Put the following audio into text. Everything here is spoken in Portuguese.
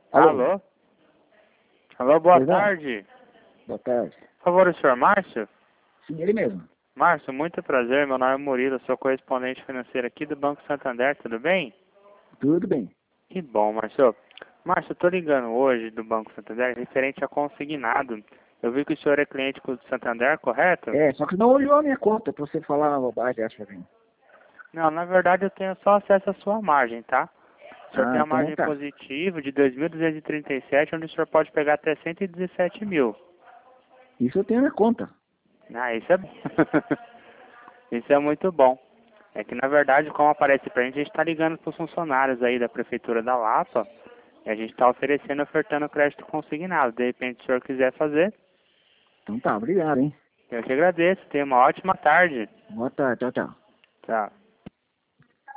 Alô? Alô? Alô, boa Pois não? tarde. Boa tarde. Por favor, o senhor Márcio? Sim, ele mesmo. Márcio, muito prazer. Meu nome é Murilo, sou correspondente financeiro aqui do Banco Santander, tudo bem? Tudo bem. Que bom, Márcio. Márcio, eu tô ligando hoje do Banco Santander referente a consignado. Eu vi que o senhor é cliente do Santander, correto? Só que não olhou a minha conta pra você falar uma bobagem dessa pra mim. Não, na verdade eu tenho só acesso à sua margem, tá? O senhor tem a Então margem tá. positiva de 2.237, onde o senhor pode pegar até 117 mil. Isso eu tenho na conta. Ah, isso é bom. Isso é muito bom. É que, na verdade, como aparece pra gente está ligando para os funcionários aí da Prefeitura da Lapa e a gente está oferecendo, ofertando crédito consignado. De repente, se o senhor quiser fazer, Então tá, obrigado, hein? eu te agradeço. Tenha uma ótima tarde. Boa tarde, tchau, tchau. Tchau.